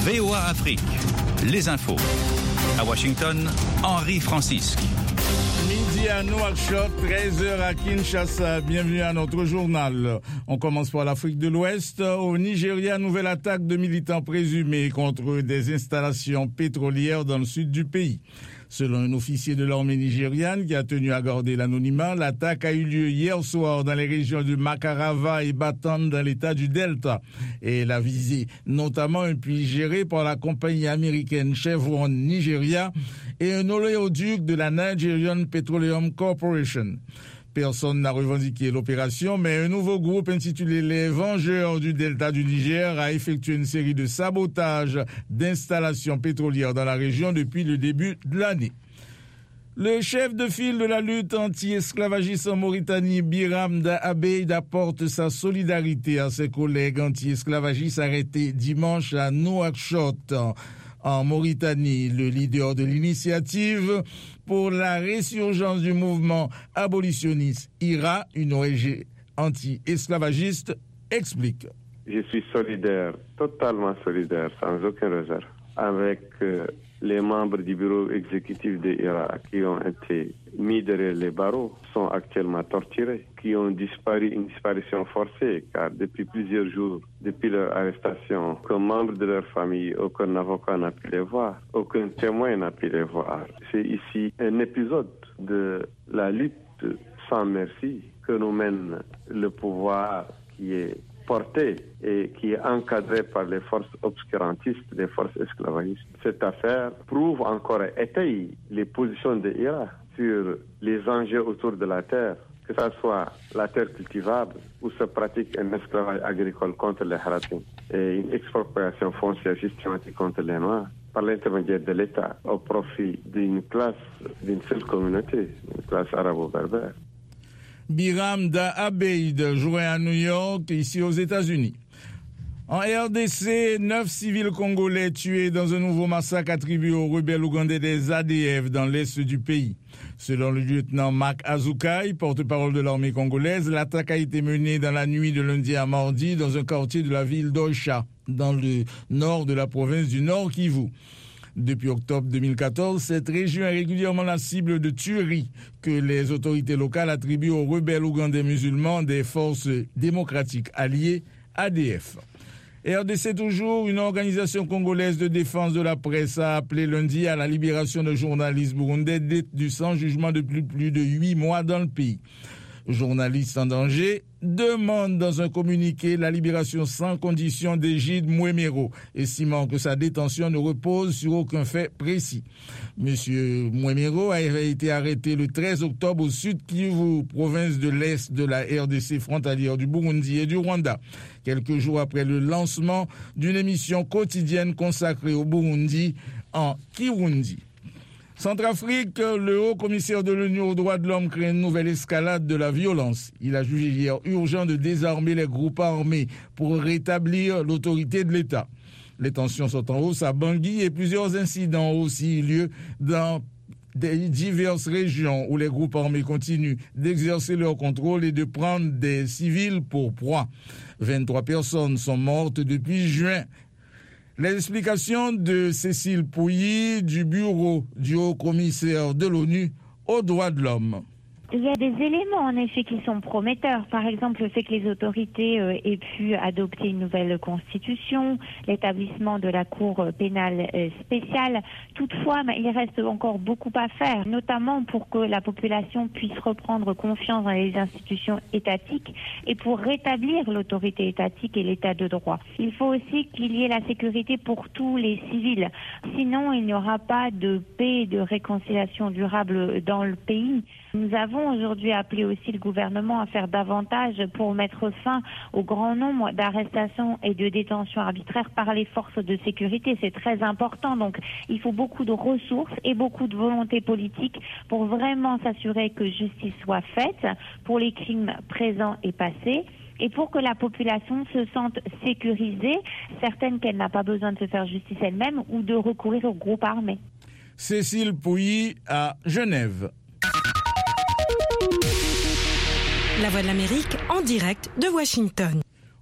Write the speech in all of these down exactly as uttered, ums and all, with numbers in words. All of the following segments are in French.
V O A Afrique, les infos. À Washington, Henri Francisque. Midi à Nouakchott, treize heures à Kinshasa. Bienvenue à notre journal. On commence par l'Afrique de l'Ouest. Au Nigeria, nouvelle attaque de militants présumés contre des installations pétrolières dans le sud du pays. Selon un officier de l'armée nigériane qui a tenu à garder l'anonymat, l'attaque a eu lieu hier soir dans les régions de Makarava et Batan dans l'état du Delta. Et elle a visé notamment un puits géré par la compagnie américaine Chevron Nigeria et un oléoduc de la Nigerian Petroleum Corporation. Personne n'a revendiqué l'opération, mais un nouveau groupe intitulé Les Vengeurs du Delta du Niger a effectué une série de sabotages d'installations pétrolières dans la région depuis le début de l'année. Le chef de file de la lutte anti-esclavagiste en Mauritanie, Biram Da Abeid, apporte sa solidarité à ses collègues anti-esclavagistes arrêtés dimanche à Nouakchott. En Mauritanie, le leader de l'initiative pour la résurgence du mouvement abolitionniste I R A, une O N G anti-esclavagiste, explique. Je suis solidaire, totalement solidaire, sans aucune réserve, avec euh, les membres du bureau exécutif de I R A qui ont été mis derrière les barreaux, sont actuellement torturés, qui ont disparu, une disparition forcée, car depuis plusieurs jours, depuis leur arrestation, aucun membre de leur famille, aucun avocat n'a pu les voir, aucun témoin n'a pu les voir. C'est ici un épisode de la lutte sans merci que nous mène le pouvoir qui est porté et qui est encadré par les forces obscurantistes, les forces esclavagistes. Cette affaire prouve encore et étaye les positions de I R A sur les enjeux autour de la terre, que ce soit la terre cultivable où se pratique un esclavage agricole contre les Haratim et une expropriation foncière systématique contre les Noirs par l'intermédiaire de l'État au profit d'une classe, d'une seule communauté, une classe arabo-berbère. Biram Da Abeid, joué à New York, ici aux États-Unis. En R D C, neuf civils congolais tués dans un nouveau massacre attribué aux rebelles ougandais des A D F dans l'est du pays. Selon le lieutenant Mark Azukai, porte-parole de l'armée congolaise, l'attaque a été menée dans la nuit de lundi à mardi dans un quartier de la ville d'Oicha, dans le nord de la province du Nord Kivu. Depuis octobre deux mille quatorze, cette région est régulièrement la cible de tueries que les autorités locales attribuent aux rebelles ougandais musulmans des forces démocratiques alliées A D F. R D C toujours, une organisation congolaise de défense de la presse a appelé lundi à la libération de journalistes burundais détenus sans jugement depuis plus de huit mois dans le pays. Journalistes en danger demande dans un communiqué la libération sans condition d'Égide Mouemero, estimant que sa détention ne repose sur aucun fait précis. Monsieur Mouemero a été arrêté le treize octobre au sud Kivu, province de l'Est de la R D C frontalière du Burundi et du Rwanda, quelques jours après le lancement d'une émission quotidienne consacrée au Burundi en Kirundi. Centrafrique, le haut-commissaire de l'ONU aux droits de l'homme crée une nouvelle escalade de la violence. Il a jugé hier urgent de désarmer les groupes armés pour rétablir l'autorité de l'État. Les tensions sont en hausse à Bangui et plusieurs incidents ont aussi eu lieu dans des diverses régions où les groupes armés continuent d'exercer leur contrôle et de prendre des civils pour proie. vingt-trois personnes sont mortes depuis juin. Les explications de Cécile Pouilly du bureau du haut-commissaire de l'ONU aux droits de l'homme. Il y a des éléments en effet qui sont prometteurs. Par exemple, le fait que les autorités euh, aient pu adopter une nouvelle constitution, l'établissement de la Cour pénale euh, spéciale. Toutefois, mais il reste encore beaucoup à faire, notamment pour que la population puisse reprendre confiance dans les institutions étatiques et pour rétablir l'autorité étatique et l'état de droit. Il faut aussi qu'il y ait la sécurité pour tous les civils. Sinon, il n'y aura pas de paix et de réconciliation durable dans le pays. Nous avons aujourd'hui appelé aussi le gouvernement à faire davantage pour mettre fin au grand nombre d'arrestations et de détentions arbitraires par les forces de sécurité. C'est très important. Donc, il faut beaucoup de ressources et beaucoup de volonté politique pour vraiment s'assurer que justice soit faite pour les crimes présents et passés. Et pour que la population se sente sécurisée, certaine qu'elle n'a pas besoin de se faire justice elle-même ou de recourir aux groupes armés. Cécile Pouilly à Genève. La Voix de l'Amérique en direct de Washington.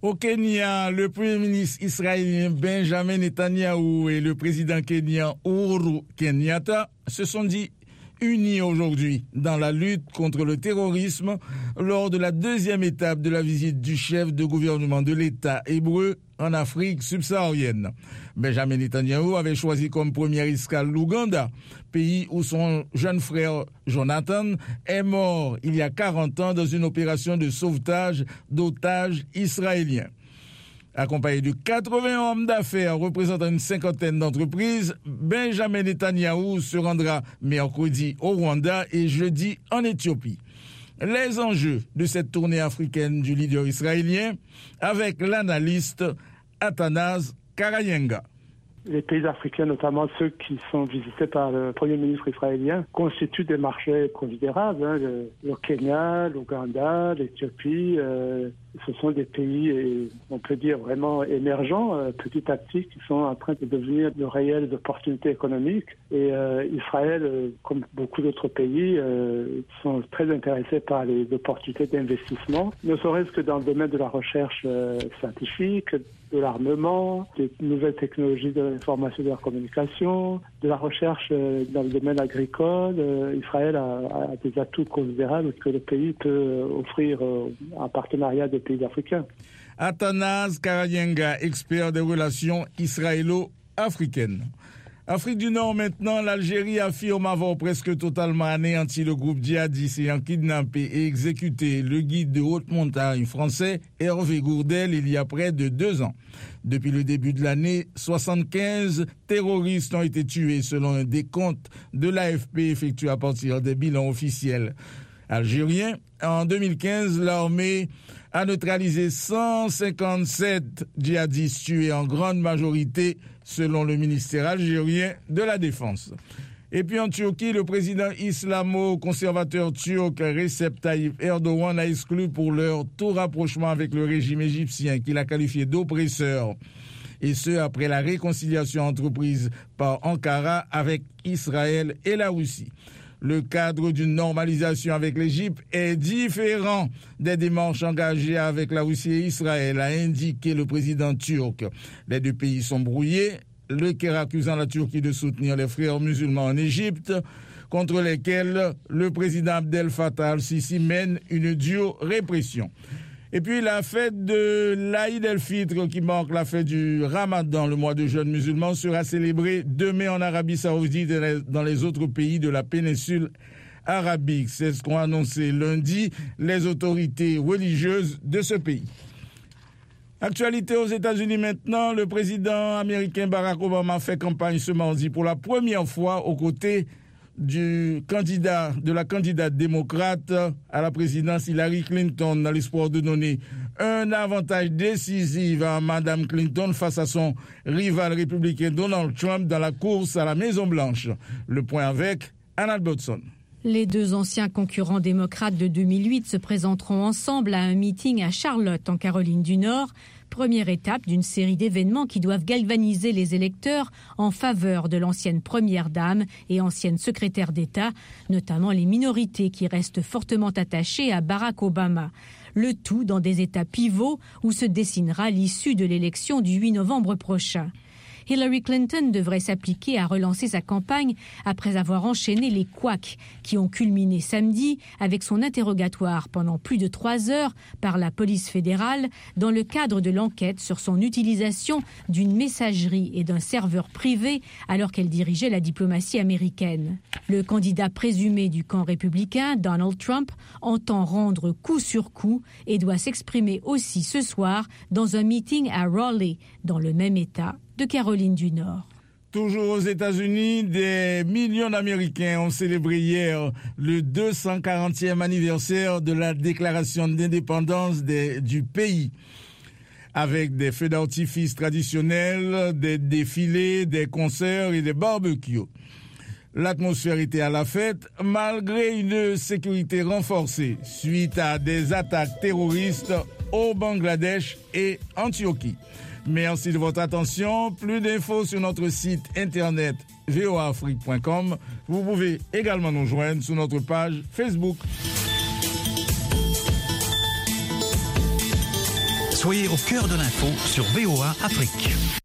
Au Kenya, le Premier ministre israélien Benjamin Netanyahu et le président kenyan Uhuru Kenyatta se sont dit unis aujourd'hui dans la lutte contre le terrorisme lors de la deuxième étape de la visite du chef de gouvernement de l'État hébreu en Afrique subsaharienne. Benjamin Netanyahu avait choisi comme première escale l'Ouganda, pays où son jeune frère Jonathan est mort il y a quarante ans dans une opération de sauvetage d'otages israéliens. Accompagné de quatre-vingts hommes d'affaires représentant une cinquantaine d'entreprises, Benjamin Netanyahu se rendra mercredi au Rwanda et jeudi en Éthiopie. Les enjeux de cette tournée africaine du leader israélien avec l'analyste Athanase Karayenga. Les pays africains, notamment ceux qui sont visités par le Premier ministre israélien, constituent des marchés considérables. Hein. Le, le Kenya, l'Ouganda, l'Éthiopie, euh, ce sont des pays, on peut dire, vraiment émergents, euh, petit à petit, qui sont en train de devenir de réelles opportunités économiques. Et euh, Israël, euh, comme beaucoup d'autres pays, euh, sont très intéressés par les opportunités d'investissement, ne serait-ce que dans le domaine de la recherche euh, scientifique, de l'armement, des nouvelles technologies de l'information et de la communication, de la recherche euh, dans le domaine agricole. Euh, Israël a, a des atouts considérables que le pays peut offrir euh, en partenariat des pays africains. Athanase Karayenga, expert des relations israélo-africaines. Afrique du Nord maintenant, l'Algérie affirme avoir presque totalement anéanti le groupe djihadiste ayant kidnappé et exécuté le guide de haute montagne français Hervé Gourdel il y a près de deux ans. Depuis le début de l'année, soixante-quinze terroristes ont été tués selon un décompte de l'A F P effectué à partir des bilans officiels algériens. En deux mille quinze, l'armée a neutralisé cent cinquante-sept djihadistes tués en grande majorité selon le ministère algérien de la Défense. Et puis en Turquie, le président islamo-conservateur turc Recep Tayyip Erdogan a exclu pour l'heure tout rapprochement avec le régime égyptien qu'il a qualifié d'oppresseur. Et ce, après la réconciliation entreprise par Ankara avec Israël et la Russie. Le cadre d'une normalisation avec l'Égypte est différent des démarches engagées avec la Russie et Israël, a indiqué le président turc. Les deux pays sont brouillés, le Caire accusant la Turquie de soutenir les frères musulmans en Égypte, contre lesquels le président Abdel Fattah al-Sisi mène une dure répression. Et puis la fête de l'Aïd el-Fitr, qui marque la fête du Ramadan, le mois de jeûne musulman, sera célébrée demain en Arabie Saoudite et dans les autres pays de la péninsule arabique. C'est ce qu'ont annoncé lundi les autorités religieuses de ce pays. Actualité aux États-Unis maintenant, le président américain Barack Obama fait campagne ce mardi pour la première fois aux côtés du candidat, de la candidate démocrate à la présidence Hillary Clinton, dans l'espoir de donner un avantage décisif à Mme Clinton face à son rival républicain Donald Trump dans la course à la Maison-Blanche. Le point avec Anna Bodson. Les deux anciens concurrents démocrates de deux mille huit se présenteront ensemble à un meeting à Charlotte, en Caroline du Nord. Première étape d'une série d'événements qui doivent galvaniser les électeurs en faveur de l'ancienne première dame et ancienne secrétaire d'État, notamment les minorités qui restent fortement attachées à Barack Obama. Le tout dans des États pivots où se dessinera l'issue de l'élection du huit novembre prochain. Hillary Clinton devrait s'appliquer à relancer sa campagne après avoir enchaîné les couacs qui ont culminé samedi avec son interrogatoire pendant plus de trois heures par la police fédérale dans le cadre de l'enquête sur son utilisation d'une messagerie et d'un serveur privé alors qu'elle dirigeait la diplomatie américaine. Le candidat présumé du camp républicain, Donald Trump, entend rendre coup sur coup et doit s'exprimer aussi ce soir dans un meeting à Raleigh, dans le même État de Caroline du Nord. Toujours aux États-Unis, des millions d'Américains ont célébré hier le deux cent quarantième anniversaire de la déclaration d'indépendance des, du pays. Avec des feux d'artifice traditionnels, des défilés, des concerts et des barbecues. L'atmosphère était à la fête, malgré une sécurité renforcée suite à des attaques terroristes au Bangladesh et en Turquie. Merci de votre attention. Plus d'infos sur notre site internet v o a afrique point com. Vous pouvez également nous joindre sur notre page Facebook. Soyez au cœur de l'info sur V O A Afrique.